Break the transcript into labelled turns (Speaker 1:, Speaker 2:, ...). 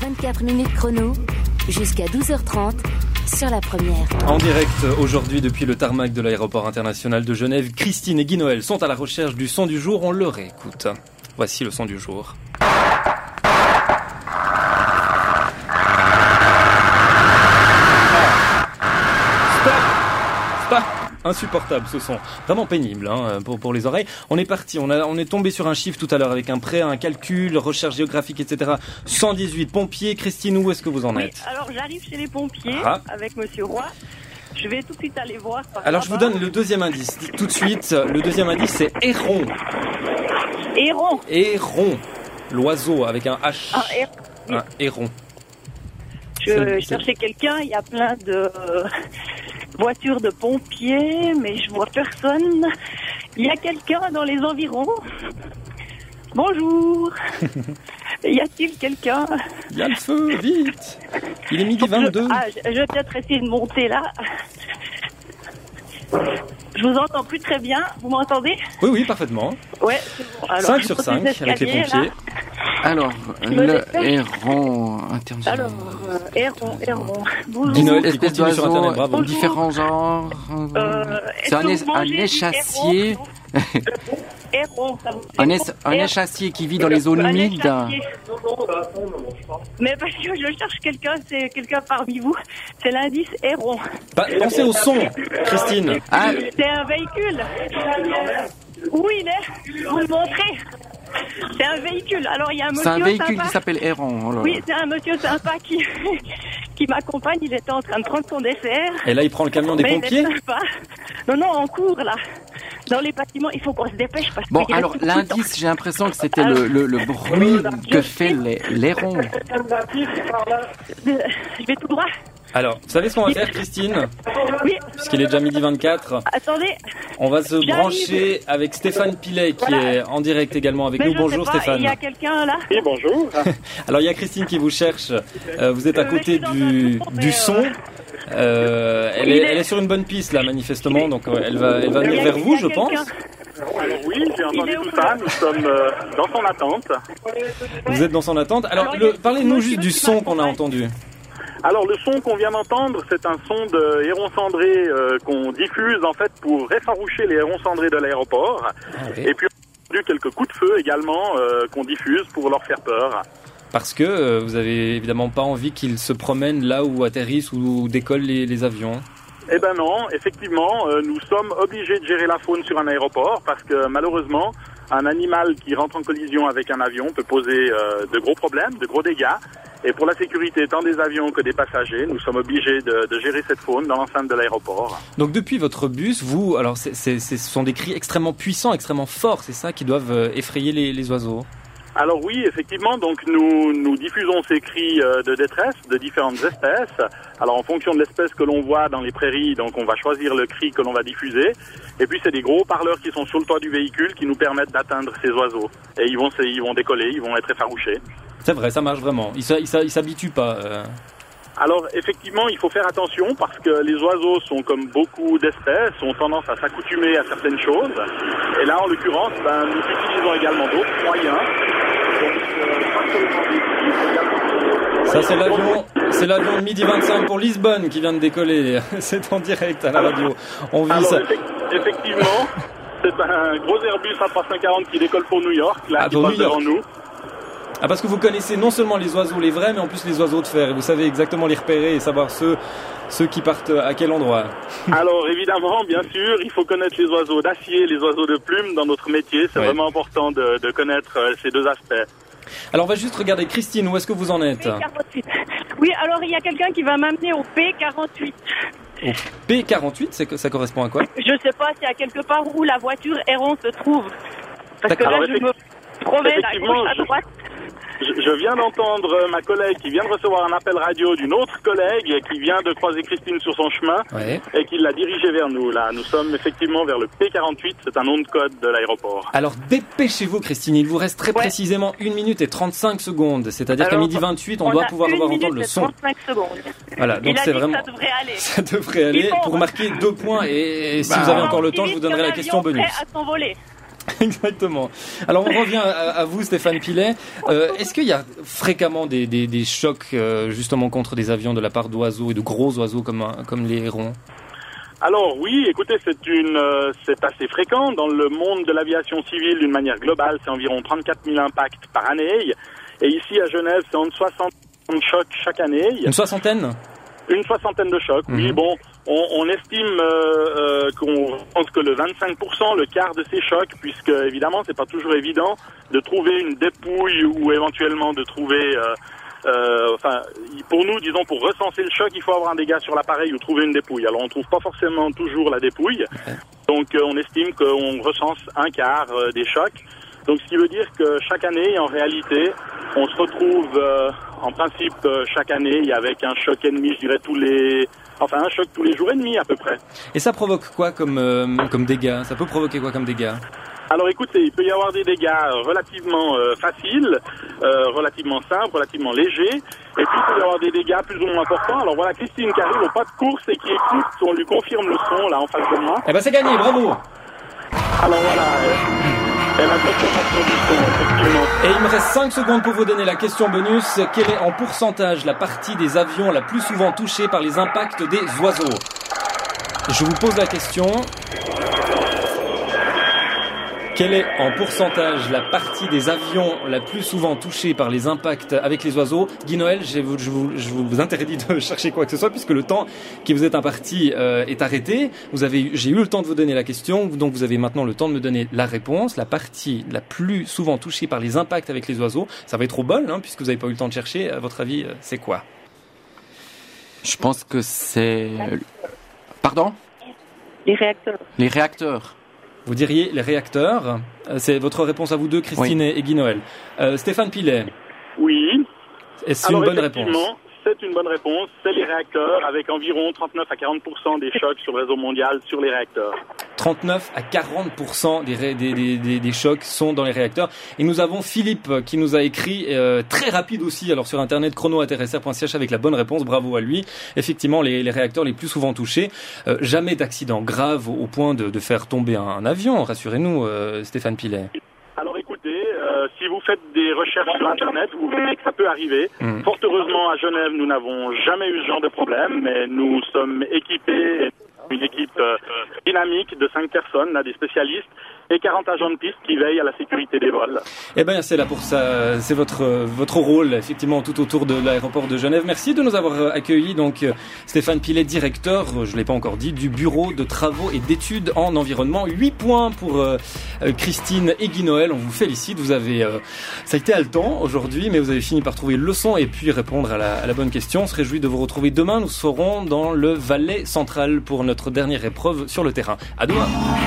Speaker 1: 24 minutes chrono, jusqu'à 12h30 sur la première.
Speaker 2: En direct aujourd'hui depuis le tarmac de l'aéroport international de Genève, Christine et Guy Noël sont à la recherche du son du jour. On le réécoute. Voici le son du jour. Stop. Insupportable ce son, vraiment pénible pour les oreilles. On est parti, on est tombé sur un chiffre tout à l'heure avec un prêt, un calcul, recherche géographique, etc. 118 pompiers. Christine, où est-ce que vous en êtes?
Speaker 3: Alors j'arrive chez les pompiers avec Monsieur Roy. Je vais tout de suite aller voir.
Speaker 2: Alors je vous donne le deuxième indice. Tout de suite, le deuxième indice c'est héron.
Speaker 3: Héron.
Speaker 2: Héron. L'oiseau avec un H. Un héron.
Speaker 3: Je cherchais quelqu'un, il y a plein de voitures de pompiers, mais je vois personne. Il y a quelqu'un dans les environs. Bonjour. Y a-t-il quelqu'un?
Speaker 2: Il y a le feu, vite. Il est midi 22.
Speaker 3: Je vais peut-être essayer de monter là. Je vous entends plus très bien. Vous m'entendez?
Speaker 2: Oui, parfaitement.
Speaker 3: Ouais, c'est bon. Alors,
Speaker 2: 5 sur 5 avec les pompiers.
Speaker 3: Là.
Speaker 4: Alors, le héron international.
Speaker 3: Alors, héron.
Speaker 2: Guy-Noël qui continue sur Internet, bravo.
Speaker 4: Bonjour. Différents genres. C'est un échassier.
Speaker 3: Héron,
Speaker 4: un échassier qui vit dans les zones humides.
Speaker 3: Mais parce que je cherche quelqu'un, c'est quelqu'un parmi vous. C'est l'indice héron.
Speaker 2: Pensez au son, Christine.
Speaker 3: C'est un véhicule. Où il est? Vous le montrez? C'est un véhicule. Alors il y a un monsieur.
Speaker 4: C'est un véhicule
Speaker 3: sympa
Speaker 4: qui s'appelle héron. Alors.
Speaker 3: Oui, c'est un monsieur sympa qui m'accompagne. Il était en train de prendre son dessert.
Speaker 2: Et là, il prend le camion des pompiers?
Speaker 3: Il est sympa. Non, en cours là. Dans les bâtiments, il faut qu'on se dépêche parce
Speaker 4: bon, alors l'indice, j'ai l'impression que c'était le bruit que fait l'héron.
Speaker 3: Je vais tout droit.
Speaker 2: Alors, vous savez ce qu'on va faire, Christine?
Speaker 3: Oui.
Speaker 2: Puisqu'il est déjà midi 24.
Speaker 3: Attendez.
Speaker 2: On va se brancher avec Stéphane Pilet qui est en direct également avec nous. Bonjour Stéphane.
Speaker 3: Il y a quelqu'un là?
Speaker 5: Oui, bonjour.
Speaker 2: Alors, il y a Christine qui vous cherche. Vous êtes à côté du son. Elle est sur une bonne piste là, manifestement. Donc, elle va venir vers vous, je pense.
Speaker 5: Alors oui, j'ai entendu tout ça. Nous sommes dans son attente.
Speaker 2: Vous êtes dans son attente. Alors, parlez-nous juste du son qu'on a entendu.
Speaker 5: Alors le son qu'on vient d'entendre, c'est un son de héron cendré qu'on diffuse en fait pour effaroucher les hérons cendrés de l'aéroport. Okay. Et puis on a entendu quelques coups de feu également qu'on diffuse pour leur faire peur.
Speaker 2: Parce que vous avez évidemment pas envie qu'ils se promènent là où atterrissent ou décollent les avions.
Speaker 5: Eh ben non, effectivement, nous sommes obligés de gérer la faune sur un aéroport parce que malheureusement, un animal qui rentre en collision avec un avion peut poser de gros problèmes, de gros dégâts. Et pour la sécurité tant des avions que des passagers, nous sommes obligés de gérer cette faune dans l'enceinte de l'aéroport.
Speaker 2: Donc depuis votre bus, vous, alors ce sont des cris extrêmement puissants, extrêmement forts, c'est ça, qui doivent effrayer les oiseaux?
Speaker 5: Alors oui, effectivement, donc nous diffusons ces cris de détresse de différentes espèces. Alors en fonction de l'espèce que l'on voit dans les prairies, donc on va choisir le cri que l'on va diffuser. Et puis c'est des gros haut-parleurs qui sont sur le toit du véhicule qui nous permettent d'atteindre ces oiseaux. Et ils vont décoller, ils vont être effarouchés.
Speaker 2: C'est vrai, ça marche vraiment. Ils s'habituent pas.
Speaker 5: Alors effectivement, il faut faire attention parce que les oiseaux sont comme beaucoup d'espèces, ont tendance à s'accoutumer à certaines choses. Et là, en l'occurrence, nous utilisons également d'autres moyens.
Speaker 2: Ça, c'est l'avion de midi 25 pour Lisbonne qui vient de décoller. C'est en direct à la radio. On vit ça.
Speaker 5: Effectivement, c'est un gros Airbus A340 qui décolle pour New York, là, qui passe devant nous.
Speaker 2: Ah, parce que vous connaissez non seulement les oiseaux, les vrais, mais en plus les oiseaux de fer. Et vous savez exactement les repérer et savoir ceux qui partent à quel endroit.
Speaker 5: Alors évidemment, bien sûr, il faut connaître les oiseaux d'acier, les oiseaux de plume dans notre métier. C'est vraiment important de connaître ces deux aspects.
Speaker 2: Alors on va juste regarder, Christine, où est-ce que vous en êtes?
Speaker 3: P48. Oui, alors il y a quelqu'un qui va m'amener au P48.
Speaker 2: Au P48, ça correspond à quoi?
Speaker 3: Je sais pas, c'est à quelque part où la voiture héron se trouve. Parce que là, je me promène à gauche, à droite.
Speaker 5: Je viens d'entendre ma collègue qui vient de recevoir un appel radio d'une autre collègue qui vient de croiser Christine sur son chemin et qui l'a dirigée vers nous. Là, nous sommes effectivement vers le P48, c'est un nom de code de l'aéroport.
Speaker 2: Alors dépêchez-vous Christine, il vous reste très précisément 1 minute et 35 secondes. C'est-à-dire qu'à midi 28, on doit pouvoir entendre le son.
Speaker 3: 35 secondes.
Speaker 2: Voilà, donc c'est vraiment...
Speaker 3: Ça devrait aller.
Speaker 2: Ça devrait aller pour marquer 2 points et si vous avez encore le temps, je vous donnerai la question bonus.
Speaker 3: Prêt à s'envoler.
Speaker 2: Exactement. Alors on revient à vous, Stéphane Pilet. Est-ce qu'il y a fréquemment des chocs justement contre des avions de la part d'oiseaux et de gros oiseaux comme les hérons?
Speaker 5: Alors oui, écoutez, c'est assez fréquent dans le monde de l'aviation civile d'une manière globale. C'est environ 34 000 impacts par année. Et ici à Genève, c'est entre 60 chocs chaque année.
Speaker 2: Une soixantaine?
Speaker 5: Une soixantaine de chocs, oui. Bon, on estime qu'on pense que le 25%, le quart de ces chocs, puisque évidemment, c'est pas toujours évident de trouver une dépouille ou éventuellement de trouver... pour nous, disons, pour recenser le choc, il faut avoir un dégât sur l'appareil ou trouver une dépouille. Alors, on trouve pas forcément toujours la dépouille. Donc, on estime qu'on recense un quart des chocs. Donc, ce qui veut dire que chaque année, en réalité, on se retrouve, en principe, chaque année, avec un choc ennemi, je dirais, un choc tous les jours et demi, à peu près.
Speaker 2: Et ça provoque quoi comme dégâts? Ça peut provoquer quoi comme dégâts?
Speaker 5: Alors écoutez, il peut y avoir des dégâts relativement faciles, relativement simples, relativement légers, et puis il peut y avoir des dégâts plus ou moins importants. Alors voilà, Christine qui arrive au pas de course et qui écoute, on lui confirme le son là en face de moi.
Speaker 2: Eh ben c'est gagné, bravo.
Speaker 5: Alors voilà, elle a confirmation du son, effectivement.
Speaker 2: Et il me reste 5 secondes pour vous donner la question bonus. Quelle est en pourcentage la partie des avions la plus souvent touchée par les impacts des oiseaux? Je vous pose la question. Quelle est en pourcentage la partie des avions la plus souvent touchée par les impacts avec les oiseaux? Guy Noël, je vous interdis de chercher quoi que ce soit puisque le temps qui vous est imparti est arrêté. J'ai eu le temps de vous donner la question, donc vous avez maintenant le temps de me donner la réponse. La partie la plus souvent touchée par les impacts avec les oiseaux, ça va être au bol puisque vous n'avez pas eu le temps de chercher. À votre avis, c'est quoi?
Speaker 4: Je pense que c'est... Pardon?
Speaker 3: Les réacteurs.
Speaker 4: Les réacteurs.
Speaker 2: Vous diriez les réacteurs. C'est votre réponse à vous deux, Christine et Guy Noël. Stéphane Pilet.
Speaker 5: Oui.
Speaker 2: Est-ce une bonne réponse?
Speaker 5: C'est une bonne réponse. C'est les réacteurs avec environ 39 à 40% des chocs sur le réseau mondial sur les réacteurs. 39
Speaker 2: à 40% des chocs sont dans les réacteurs. Et nous avons Philippe qui nous a écrit très rapide aussi, alors sur internet chronoatrsr.ch avec la bonne réponse, bravo à lui. Effectivement, les réacteurs les plus souvent touchés. Jamais d'accident grave au point de faire tomber un avion, rassurez-nous, Stéphane Pilet.
Speaker 5: Alors écoutez, si vous faites des recherches sur internet, vous verrez que ça peut arriver. Fort heureusement, à Genève, nous n'avons jamais eu ce genre de problème, mais nous sommes équipés, une équipe dynamique de 5 personnes, là, des spécialistes, et 40 agents de piste qui veillent à la sécurité des vols.
Speaker 2: Eh bien, c'est là pour ça, c'est votre rôle, effectivement, tout autour de l'aéroport de Genève. Merci de nous avoir accueillis, donc, Stéphane Pilet, directeur, je ne l'ai pas encore dit, du Bureau de travaux et d'études en environnement. 8 points pour Christine et Guy Noël, on vous félicite, vous avez, ça a été haletant aujourd'hui, mais vous avez fini par trouver le son et puis répondre à la bonne question. On se réjouit de vous retrouver demain, nous serons dans le Valais central pour notre dernière épreuve sur le terrain. À demain!